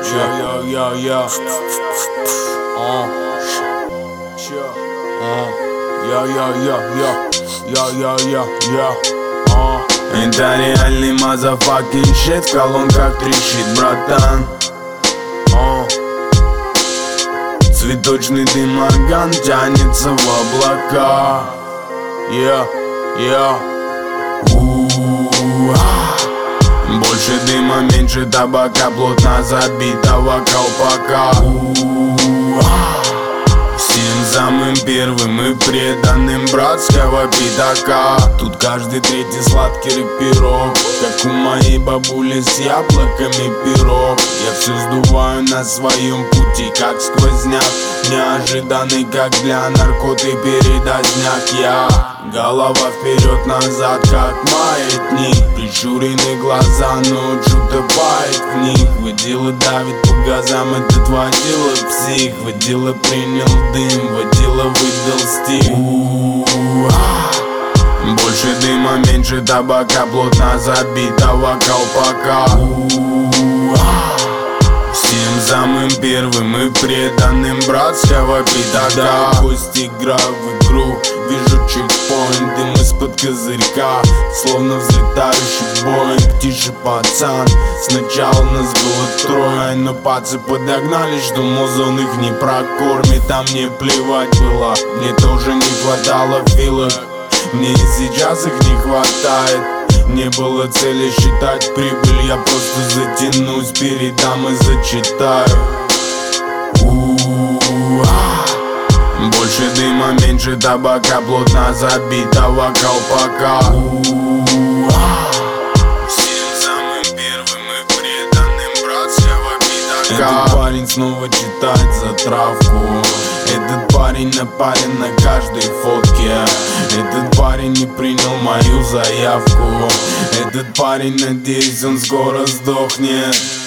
Это реальный мазафакинг щит, в колонках трещит, братан. Цветочный дымоган тянется в облака. Больше дыма, меньше табака, плотно забитого колпака. Всем самым первым и преданным братского пятака. Тут каждый третий сладкий пирог, как у моей бабули с яблоками пирог. Я все сдуваю на своем пути, как сквозняк, неожиданный, как для наркоты передозняк. Я голова вперед-назад, как маятник, прищуренные глаза, но что-то бает в них. Водила давит по газам, этот водила псих. Водила принял дым, водила выдал стих. Больше дыма, меньше табака, плотно забитого колпака. Всем самым первым и преданным братского пятака. Гость играю в игру, вижу чекпоинт, дым из-под козырька, словно взлетающий боинг. Тише, пацан, сначала нас было трое, но пацы подогнали, что музон их не прокормит. А мне плевать было, мне тоже не хватало филок, мне и сейчас их не хватает. Не было цели считать прибыль, я просто затянусь, передам и зачитаю. Больше дыма, меньше табака, плотно забитого колпака. Всем самым первым и преданным братского пятака. Этот парень снова читает затравку. Этот парень напарен на каждой фотке. Этот парень не принял мою заявку. Этот парень, надеюсь, он скоро сдохнет.